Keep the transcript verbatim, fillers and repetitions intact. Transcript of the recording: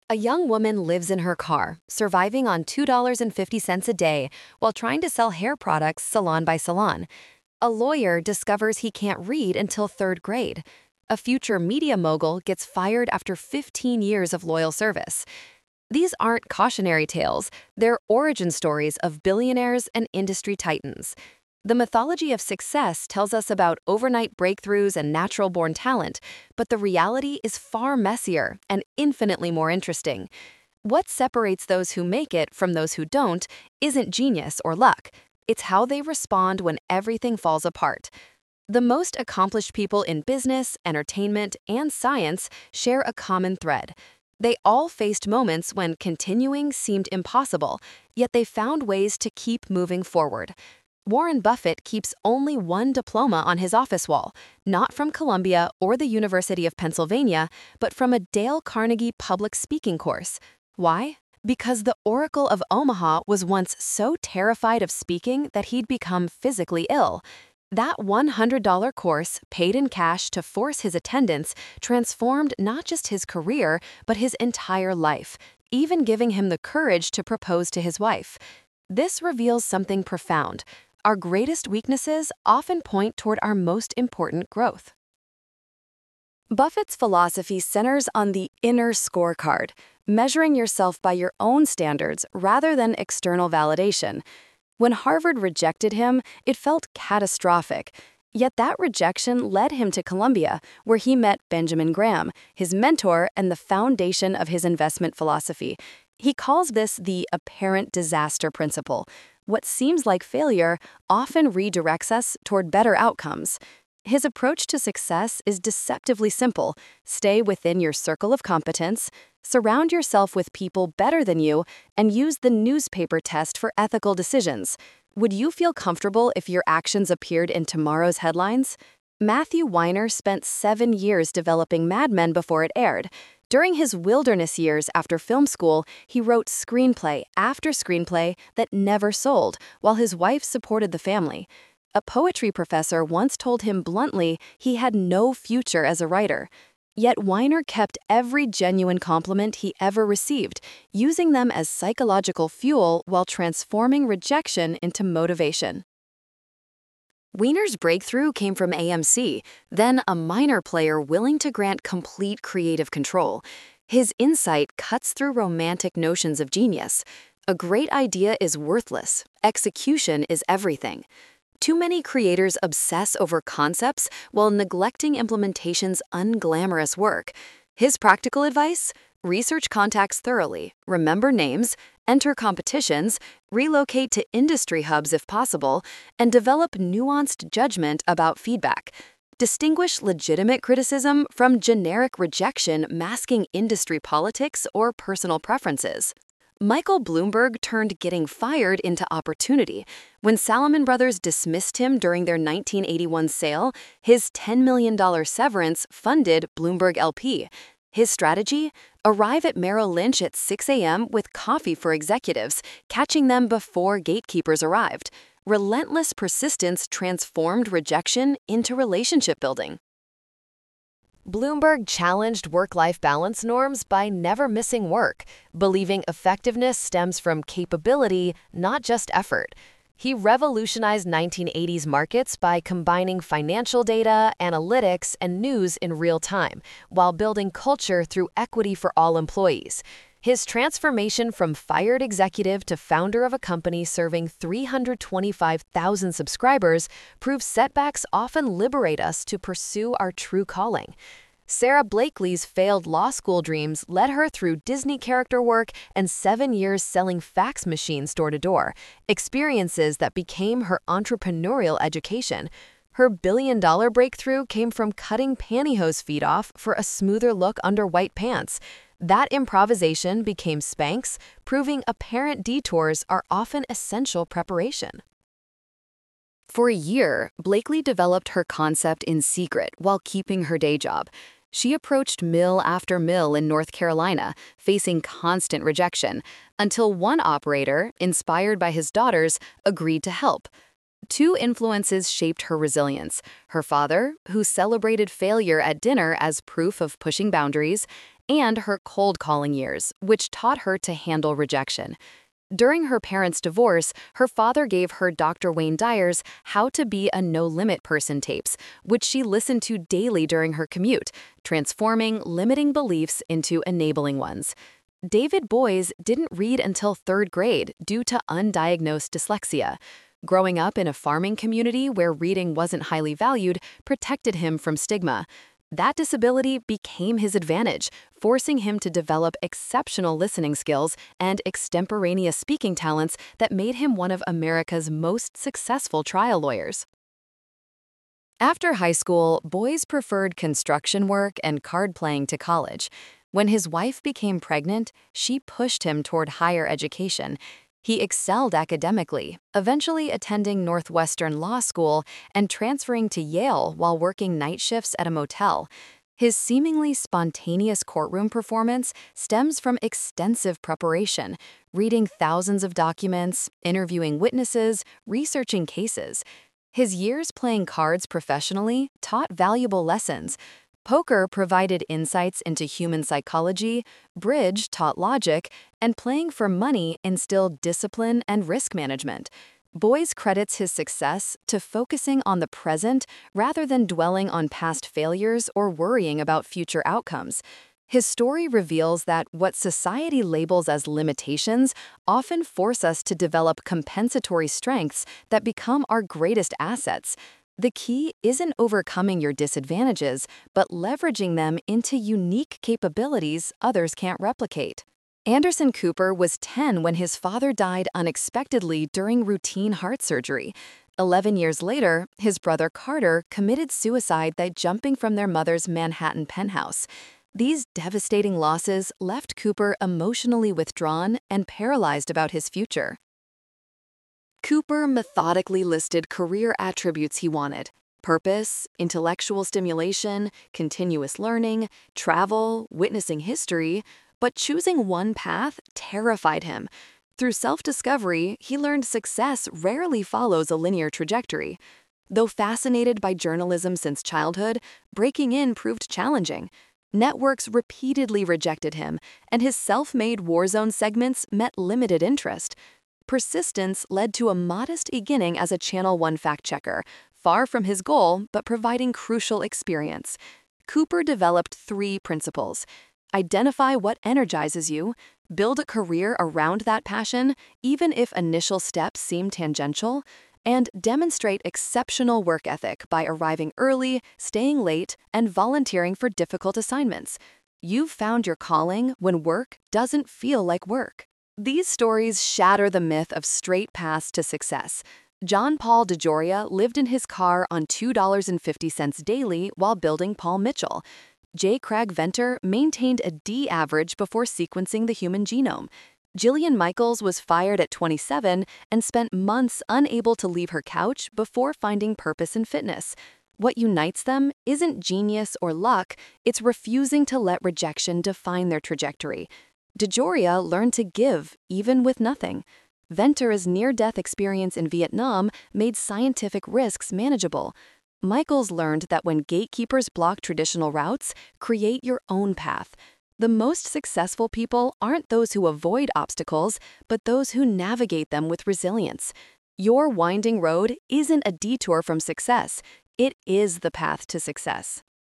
A young woman lives in her car, surviving on two dollars and fifty cents a day while trying to sell hair products salon by salon. A lawyer discovers he can't read until third grade. A future media mogul gets fired after fifteen years of loyal service. These aren't cautionary tales, they're origin stories of billionaires and industry titans. The mythology of success tells us about overnight breakthroughs and natural-born talent, but the reality is far messier and infinitely more interesting. What separates those who make it from those who don't isn't genius or luck. It's how they respond when everything falls apart. The most accomplished people in business, entertainment, and science share a common thread. They all faced moments when continuing seemed impossible, yet they found ways to keep moving forward. Warren Buffett keeps only one diploma on his office wall, not from Columbia or the University of Pennsylvania, but from a Dale Carnegie public speaking course. Why? Because the Oracle of Omaha was once so terrified of speaking that he'd become physically ill. That one hundred dollar course, paid in cash to force his attendance, transformed not just his career, but his entire life, even giving him the courage to propose to his wife. This reveals something profound. Our greatest weaknesses often point toward our most important growth. Buffett's philosophy centers on the inner scorecard, measuring yourself by your own standards rather than external validation. When Harvard rejected him, it felt catastrophic. Yet that rejection led him to Columbia, where he met Benjamin Graham, his mentor and the foundation of his investment philosophy. He calls this the apparent disaster principle. What seems like failure often redirects us toward better outcomes. His approach to success is deceptively simple. Stay within your circle of competence, surround yourself with people better than you, and use the newspaper test for ethical decisions. Would you feel comfortable if your actions appeared in tomorrow's headlines? Matthew Weiner spent seven years developing Mad Men before it aired. During his wilderness years after film school, he wrote screenplay after screenplay that never sold, while his wife supported the family. A poetry professor once told him bluntly he had no future as a writer. Yet Weiner kept every genuine compliment he ever received, using them as psychological fuel while transforming rejection into motivation. Weiner's breakthrough came from A M C, then a minor player willing to grant complete creative control. His insight cuts through romantic notions of genius. A great idea is worthless. Execution is everything. Too many creators obsess over concepts while neglecting implementation's unglamorous work. His practical advice? Research contacts thoroughly, remember names, enter competitions, relocate to industry hubs if possible, and develop nuanced judgment about feedback. Distinguish legitimate criticism from generic rejection masking industry politics or personal preferences. Michael Bloomberg turned getting fired into opportunity. When Salomon Brothers dismissed him during their nineteen eighty-one sale, his ten million dollar severance funded Bloomberg L P. His strategy? Arrive at Merrill Lynch at six a m with coffee for executives, catching them before gatekeepers arrived. Relentless persistence transformed rejection into relationship building. Bloomberg challenged work-life balance norms by never missing work, believing effectiveness stems from capability, not just effort. He revolutionized nineteen eighties markets by combining financial data, analytics, and news in real time, while building culture through equity for all employees. His transformation from fired executive to founder of a company serving three hundred twenty-five thousand subscribers proves setbacks often liberate us to pursue our true calling. Sarah Blakely's failed law school dreams led her through Disney character work and seven years selling fax machines door to door, experiences that became her entrepreneurial education. Her billion-dollar breakthrough came from cutting pantyhose feet off for a smoother look under white pants. That improvisation became Spanx, proving apparent detours are often essential preparation. For a year, Blakely developed her concept in secret while keeping her day job. She approached mill after mill in North Carolina, facing constant rejection, until one operator, inspired by his daughters, agreed to help. Two influences shaped her resilience: her father, who celebrated failure at dinner as proof of pushing boundaries, and her cold calling years, which taught her to handle rejection. During her parents' divorce, her father gave her Doctor Wayne Dyer's How to Be a No-Limit Person tapes, which she listened to daily during her commute, transforming limiting beliefs into enabling ones. David Boies didn't read until third grade due to undiagnosed dyslexia. Growing up in a farming community where reading wasn't highly valued protected him from stigma. That disability became his advantage, forcing him to develop exceptional listening skills and extemporaneous speaking talents that made him one of America's most successful trial lawyers. After high school, Boies preferred construction work and card playing to college. When his wife became pregnant, she pushed him toward higher education. He excelled academically, eventually attending Northwestern Law School and transferring to Yale while working night shifts at a motel. His seemingly spontaneous courtroom performance stems from extensive preparation, reading thousands of documents, interviewing witnesses, researching cases. His years playing cards professionally taught valuable lessons. Poker provided insights into human psychology, bridge taught logic, and playing for money instilled discipline and risk management. Boies credits his success to focusing on the present rather than dwelling on past failures or worrying about future outcomes. His story reveals that what society labels as limitations often force us to develop compensatory strengths that become our greatest assets. The key isn't overcoming your disadvantages, but leveraging them into unique capabilities others can't replicate. Anderson Cooper was ten when his father died unexpectedly during routine heart surgery. Eleven years later, his brother Carter committed suicide by jumping from their mother's Manhattan penthouse. These devastating losses left Cooper emotionally withdrawn and paralyzed about his future. Cooper methodically listed career attributes he wanted: purpose, intellectual stimulation, continuous learning, travel, witnessing history, but choosing one path terrified him. Through self-discovery, he learned success rarely follows a linear trajectory. Though fascinated by journalism since childhood, breaking in proved challenging. Networks repeatedly rejected him, and his self-made Warzone segments met limited interest. Persistence led to a modest beginning as a Channel One fact-checker, far from his goal but providing crucial experience. Cooper developed three principles: identify what energizes you, build a career around that passion, even if initial steps seem tangential, and demonstrate exceptional work ethic by arriving early, staying late, and volunteering for difficult assignments. You've found your calling when work doesn't feel like work. These stories shatter the myth of straight paths to success. John Paul DeJoria lived in his car on two dollars and fifty cents daily while building Paul Mitchell. J. Craig Venter maintained a D average before sequencing the human genome. Jillian Michaels was fired at twenty-seven and spent months unable to leave her couch before finding purpose in fitness. What unites them isn't genius or luck, it's refusing to let rejection define their trajectory. DeJoria learned to give, even with nothing. Venter's near-death experience in Vietnam made scientific risks manageable. Michaels learned that when gatekeepers block traditional routes, create your own path. The most successful people aren't those who avoid obstacles, but those who navigate them with resilience. Your winding road isn't a detour from success, it is the path to success.